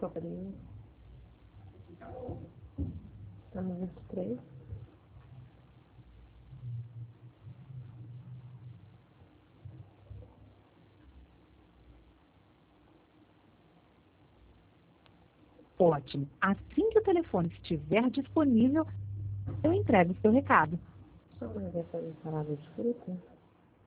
cobrinha. Tá no 23. Ótimo. Assim que o telefone estiver disponível, eu entrego o seu recado. Só uma vez para salada de fruta.